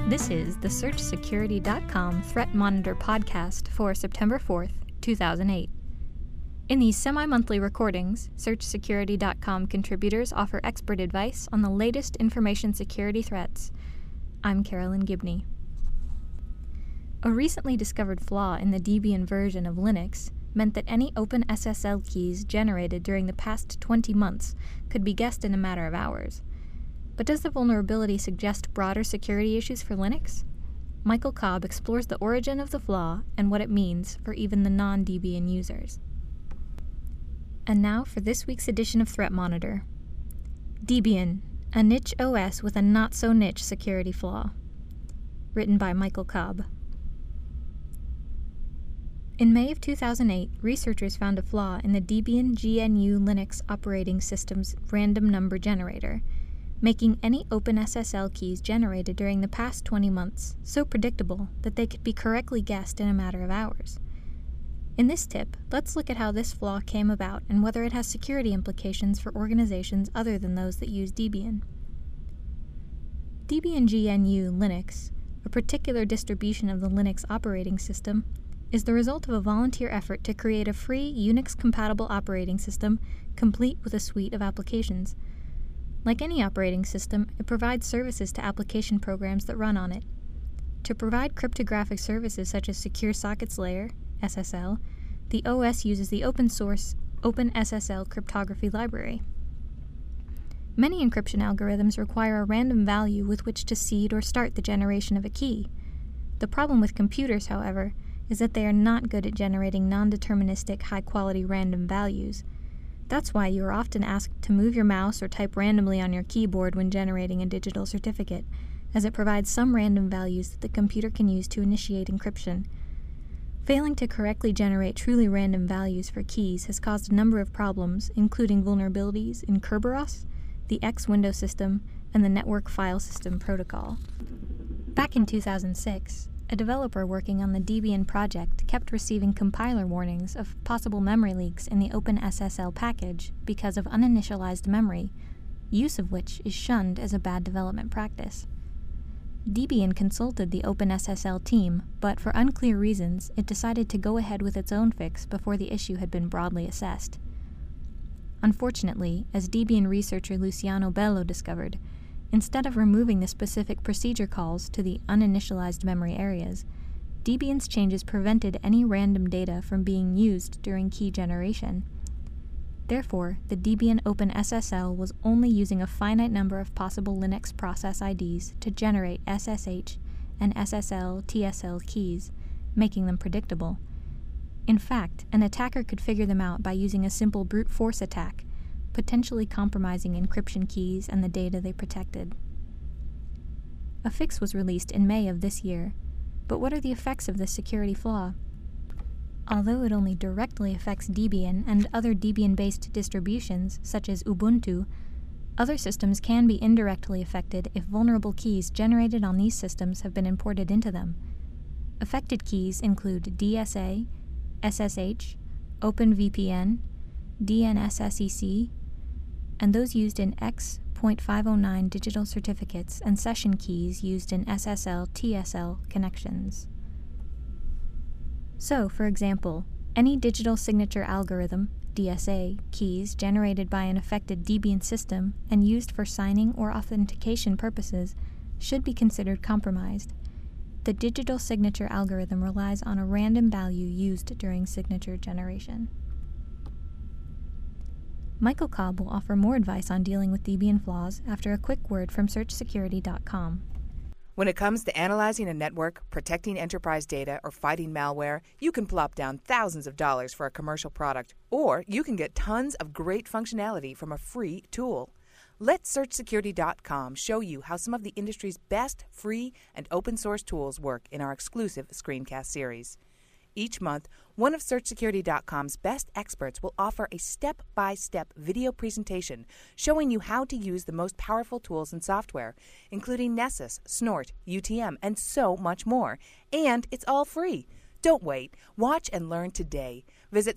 This is the SearchSecurity.com Threat Monitor podcast for September 4th, 2008. In these semi-monthly recordings, SearchSecurity.com contributors offer expert advice on the latest information security threats. I'm Carolyn Gibney. A recently discovered flaw in the Debian version of Linux meant that any OpenSSL keys generated during the past 20 months could be guessed in a matter of hours. But does the vulnerability suggest broader security issues for Linux? Michael Cobb explores the origin of the flaw and what it means for even the non-Debian users. And now for this week's edition of Threat Monitor. Debian, a niche OS with a not-so-niche security flaw. Written by Michael Cobb. In May of 2008, researchers found a flaw in the Debian GNU Linux operating system's random number generator, making any OpenSSL keys generated during the past 20 months so predictable that they could be correctly guessed in a matter of hours. In this tip, let's look at how this flaw came about and whether it has security implications for organizations other than those that use Debian. Debian GNU Linux, a particular distribution of the Linux operating system, is the result of a volunteer effort to create a free Unix-compatible operating system complete with a suite of applications. Like any operating system, it provides services to application programs that run on it. To provide cryptographic services such as Secure Sockets Layer, SSL, the OS uses the open-source OpenSSL cryptography library. Many encryption algorithms require a random value with which to seed or start the generation of a key. The problem with computers, however, is that they are not good at generating non-deterministic, high-quality random values. That's why you are often asked to move your mouse or type randomly on your keyboard when generating a digital certificate, as it provides some random values that the computer can use to initiate encryption. Failing to correctly generate truly random values for keys has caused a number of problems, including vulnerabilities in Kerberos, the X window system, and the Network File System protocol. Back in 2006, a developer working on the Debian project kept receiving compiler warnings of possible memory leaks in the OpenSSL package because of uninitialized memory, use of which is shunned as a bad development practice. Debian consulted the OpenSSL team, but for unclear reasons, it decided to go ahead with its own fix before the issue had been broadly assessed. Unfortunately, as Debian researcher Luciano Bello discovered, instead of removing the specific procedure calls to the uninitialized memory areas, Debian's changes prevented any random data from being used during key generation. Therefore, the Debian OpenSSL was only using a finite number of possible Linux process IDs to generate SSH and SSL/TSL keys, making them predictable. In fact, an attacker could figure them out by using a simple brute force attack, potentially compromising encryption keys and the data they protected. A fix was released in May of this year, but what are the effects of this security flaw? Although it only directly affects Debian and other Debian-based distributions, such as Ubuntu, other systems can be indirectly affected if vulnerable keys generated on these systems have been imported into them. Affected keys include DSA, SSH, OpenVPN, DNSSEC, and those used in X.509 digital certificates and session keys used in SSL/TSL connections. So, for example, any digital signature algorithm, DSA, keys generated by an affected Debian system and used for signing or authentication purposes should be considered compromised. The digital signature algorithm relies on a random value used during signature generation. Michael Cobb will offer more advice on dealing with Debian flaws after a quick word from SearchSecurity.com. When it comes to analyzing a network, protecting enterprise data, or fighting malware, you can plop down thousands of dollars for a commercial product, or you can get tons of great functionality from a free tool. Let SearchSecurity.com show you how some of the industry's best free and open source tools work in our exclusive screencast series. Each month, one of SearchSecurity.com's best experts will offer a step-by-step video presentation showing you how to use the most powerful tools and software, including Nessus, Snort, UTM, and so much more. And it's all free. Don't wait. Watch and learn today. Visit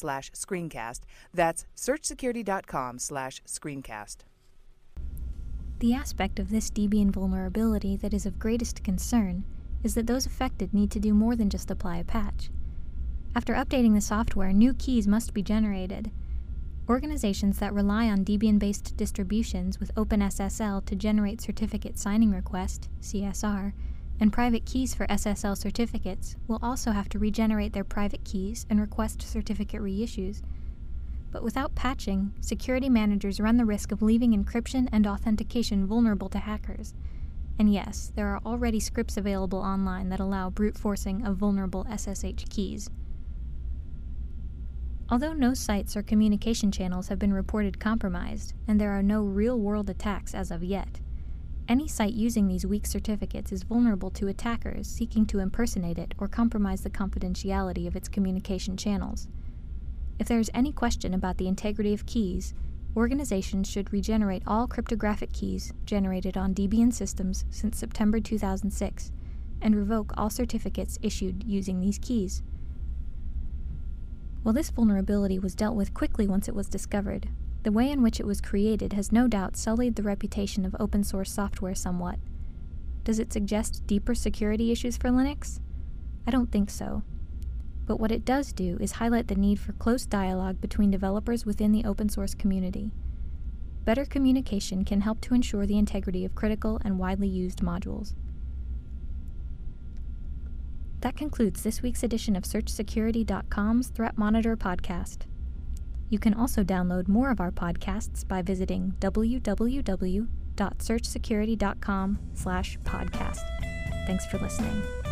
SearchSecurity.com/screencast. That's SearchSecurity.com/screencast. The aspect of this Debian vulnerability that is of greatest concern is that those affected need to do more than just apply a patch. After updating the software, new keys must be generated. Organizations that rely on Debian-based distributions with OpenSSL to generate certificate signing request, CSR, and private keys for SSL certificates will also have to regenerate their private keys and request certificate reissues. But without patching, security managers run the risk of leaving encryption and authentication vulnerable to hackers. And yes, there are already scripts available online that allow brute forcing of vulnerable SSH keys. Although no sites or communication channels have been reported compromised, and there are no real-world attacks as of yet, any site using these weak certificates is vulnerable to attackers seeking to impersonate it or compromise the confidentiality of its communication channels. If there is any question about the integrity of keys, organizations should regenerate all cryptographic keys generated on Debian systems since September 2006 and revoke all certificates issued using these keys. While this vulnerability was dealt with quickly once it was discovered, the way in which it was created has no doubt sullied the reputation of open-source software somewhat. Does it suggest deeper security issues for Linux? I don't think so. But what it does do is highlight the need for close dialogue between developers within the open-source community. Better communication can help to ensure the integrity of critical and widely used modules. That concludes this week's edition of SearchSecurity.com's Threat Monitor podcast. You can also download more of our podcasts by visiting www.searchsecurity.com/podcast. Thanks for listening.